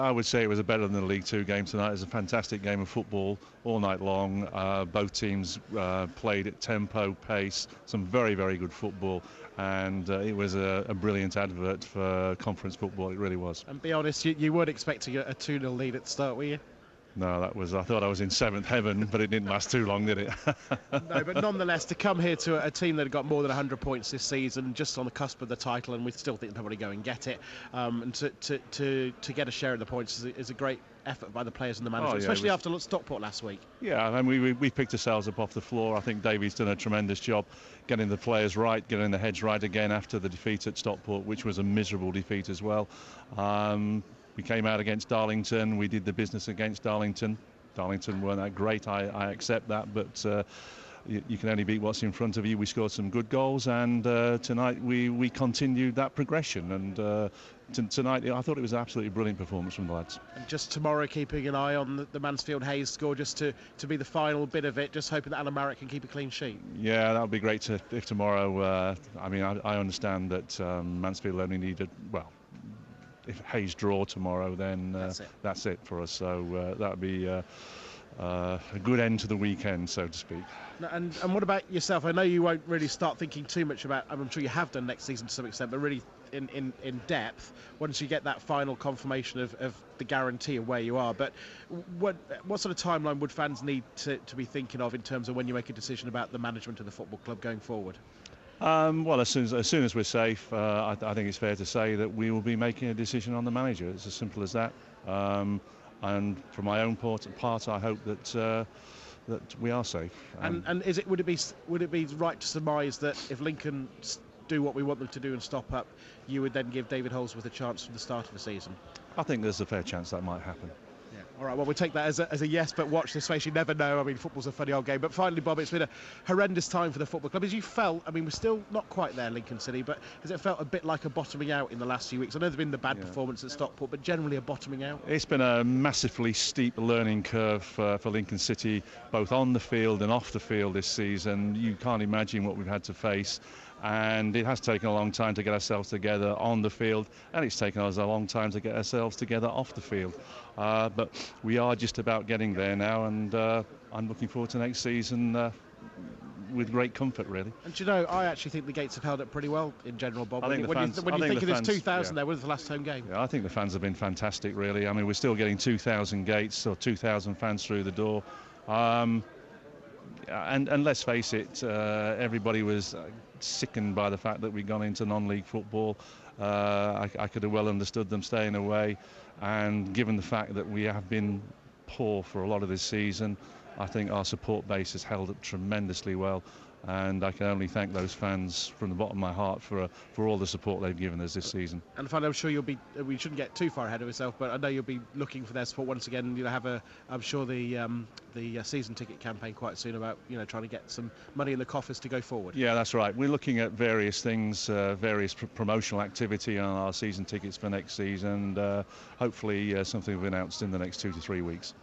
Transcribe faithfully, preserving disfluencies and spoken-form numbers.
I would say it was a better than the League Two game tonight. It was a fantastic game of football all night long. Uh, both teams uh, played at tempo, pace, some very, very good football. And uh, it was a, a brilliant advert for conference football. It really was. And be honest, you, you weren't expecting a two nil lead at the start, were you? No, that was, I thought I was in seventh heaven, but it didn't last too long, did it? No, but nonetheless, to come here to a, a team that had got more than one hundred points this season, just on the cusp of the title, and we still think they'll probably go and get it, um, and to, to, to, to get a share of the points is a, is a great effort by the players and the manager, oh, yeah, especially was, after Stockport last week. Yeah, and we, we, we picked ourselves up off the floor. I think Davey's done a tremendous job getting the players right, getting the heads right again after the defeat at Stockport, which was a miserable defeat as well. Um, we came out against Darlington, we did the business against Darlington. Darlington weren't that great, I, I accept that, but uh, you, you can only beat what's in front of you. We scored some good goals, and uh, tonight we, we continued that progression, and uh, t tonight I thought it was an absolutely brilliant performance from the lads. And just tomorrow, keeping an eye on the, the Mansfield Hayes score, just to, to be the final bit of it, just hoping that Alan Marriott can keep a clean sheet. Yeah, that would be great to, if tomorrow, uh, I mean, I, I understand that um, Mansfield only needed, well, if Hayes draw tomorrow, then uh, that's, it. that's it for us. So uh, that would be uh, uh, a good end to the weekend, so to speak. And, and what about yourself? I know you won't really start thinking too much about, I'm sure you have done next season to some extent, but really in, in, in depth once you get that final confirmation of, of the guarantee of where you are. But what, what sort of timeline would fans need to, to be thinking of in terms of when you make a decision about the management of the football club going forward? Um, well, as soon as, as soon as we're safe, uh, I, I think it's fair to say that we will be making a decision on the manager. It's as simple as that. Um, and for my own part, part I hope that uh, that we are safe. Um, and and is it would it be would it be right to surmise that if Lincoln do what we want them to do and stop up, you would then give David Holsworth a chance from the start of the season? I think there's a fair chance that might happen. Yeah. All right, well, we'll take that as a, as a yes, but watch this space. You never know. I mean, football's a funny old game. But finally, Bob, it's been a horrendous time for the football club. As you felt, I mean, we're still not quite there, Lincoln City, but has it felt a bit like a bottoming out in the last few weeks? I know there's been the bad yeah. performance at Stockport, but generally a bottoming out? It's been a massively steep learning curve for, for Lincoln City, both on the field and off the field this season. You can't imagine what we've had to face. And it has taken a long time to get ourselves together on the field, and it's taken us a long time to get ourselves together off the field. Uh, but we are just about getting there now, and uh, I'm looking forward to next season uh, with great comfort, really. And do you know, I actually think the Gates have held up pretty well in general, Bob. I When think you, the fans, when you, when you think, think of this two thousand yeah. there, when's the last home game? Yeah, I think the fans have been fantastic, really. I mean, we're still getting two thousand Gates or two thousand fans through the door. Um, and, and let's face it, uh, everybody was uh, sickened by the fact that we'd gone into non-league football. Uh, I, I could have well understood them staying away, and given the fact that we have been poor for a lot of this season, I think our support base has held up tremendously well, and I can only thank those fans from the bottom of my heart for uh, for all the support they've given us this season. And finally, I'm sure you'll be, we shouldn't get too far ahead of ourselves, but I know you'll be looking for their support once again. You know, have a, I'm sure the um, the uh, season ticket campaign quite soon about, you know, trying to get some money in the coffers to go forward. Yeah, that's right. We're looking at various things, uh, various pr promotional activity on our season tickets for next season, and uh, hopefully uh, something will be announced in the next two to three weeks.